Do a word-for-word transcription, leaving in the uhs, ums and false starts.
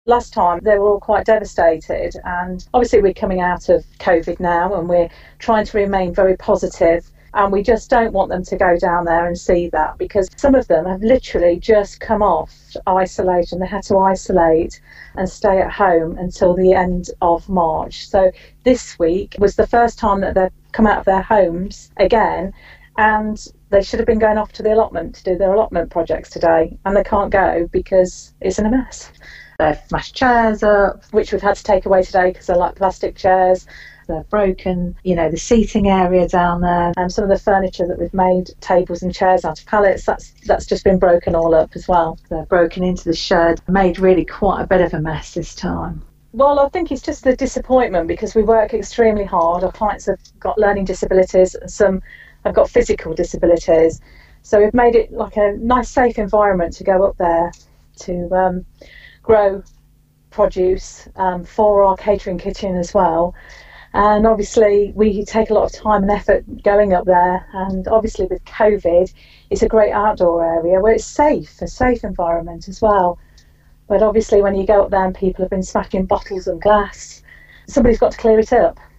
Last time they were all quite devastated, and obviously we're coming out of COVID now and we're trying to remain very positive, and we just don't want them to go down there and see that, because some of them have literally just come off isolation. They had to isolate and stay at home until the end of March. So this week was the first time that they've come out of their homes again, and they should have been going off to the allotment to do their allotment projects today, and they can't go because it's in a mess. They've smashed chairs up, which we've had to take away today because they're like plastic chairs. They're broken, you know, the seating area down there, and some of the furniture that we've made, tables and chairs out of pallets, that's that's just been broken all up as well. They're broken into the shed, made really quite a bit of a mess this time. Well, I think it's just the disappointment because we work extremely hard. Our clients have got learning disabilities, and some have got physical disabilities. So we've made it like a nice, safe environment to go up there to um, grow produce um, for our catering kitchen as well. And obviously we take a lot of time and effort going up there, and obviously with COVID it's a great outdoor area where it's safe, a safe environment as well. But obviously when you go up there and people have been smashing bottles and glass, somebody's got to clear it up.